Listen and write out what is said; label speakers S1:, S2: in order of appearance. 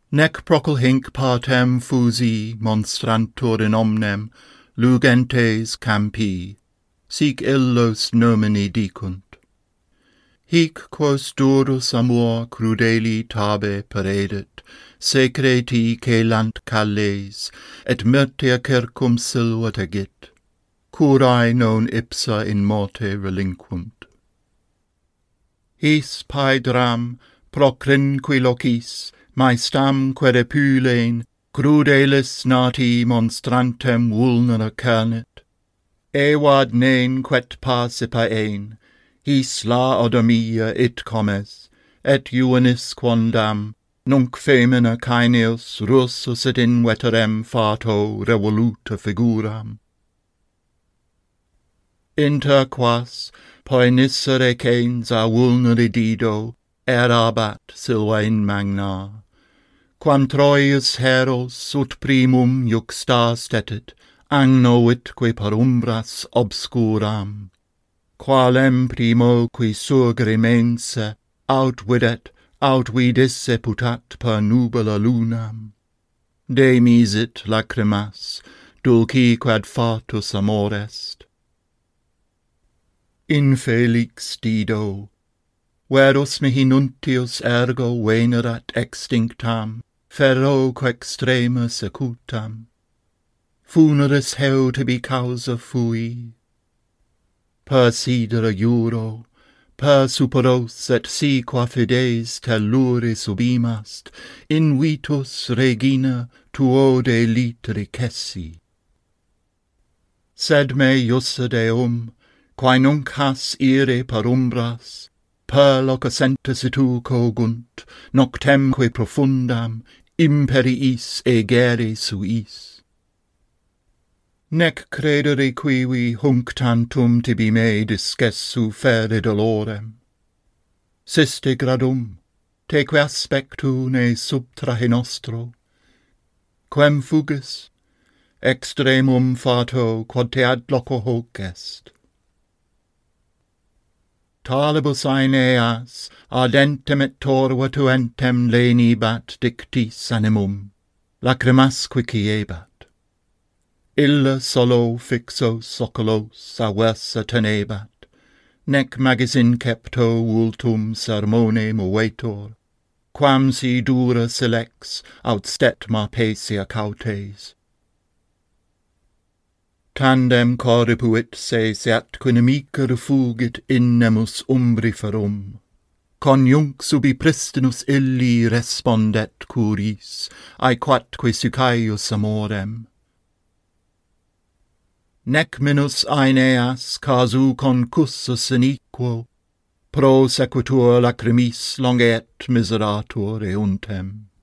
S1: Nec procul hinc partem fusi monstrantur in omnem lugentes campi, sic illos nomini dicunt. Hic quos durus amor crudeli tabe peredit, secreti celant calles, et myrtia circum silvat agit, curae non ipsa in morte relinquunt. His paedram, procrinqui locis, maestam querepulein, crudelis nati monstrantem vulnera cernit, evad nen quet pasipa ein, his la odomia it comes, et juvenis quondam, nunc femina caeneus russus et in veterem fato revoluta figuram. Inter quas, poenissere canes a vulneri dido, erabat silva in magna, quam Troius heros ut primum juxta stetit, agnovitque per umbras obscuram, qualem primo qui surgere mense, aut vidisse putat per nubila lunam. De misit lacrimas, dulci quad fatus amor est. Infelix dido, verus mihi nuntius ergo venerat extinctam, ferro quextrema secutam. Funeris heu tibi causa fui. Per sidera juro, per superos et si qua fides telluri subimast, in vitus regina tuo de literi cessi. Sed me jussa deum, quae nunc has ire per umbras, per locusentes tu cogunt, noctemque profundam, imperiis egere suis. Nec credere quivi hunc tantum tibi me discessu fere dolorem. Siste gradum, teque aspectu ne subtrahe nostro, quem fugis, extremum fato quod te ad loco hoc est. Talibus aeneas ardentem et torvatuentem lenibat dictis animum, lacrimas quiciebat. Illa solo fixos oculos aversa tenebat, nec magis incepto vultum sermone movetur, quam si dura silex aut stetma paesia cautes. Tandem corripuit se seat quinamica refugit innemus umbriferum, conjunc subi pristinus illi respondet curis, aequatque sucaius amorem. Nec minus Aeneas casu concussus iniquo, pro sequitur lacrimis longet miseratur euntem.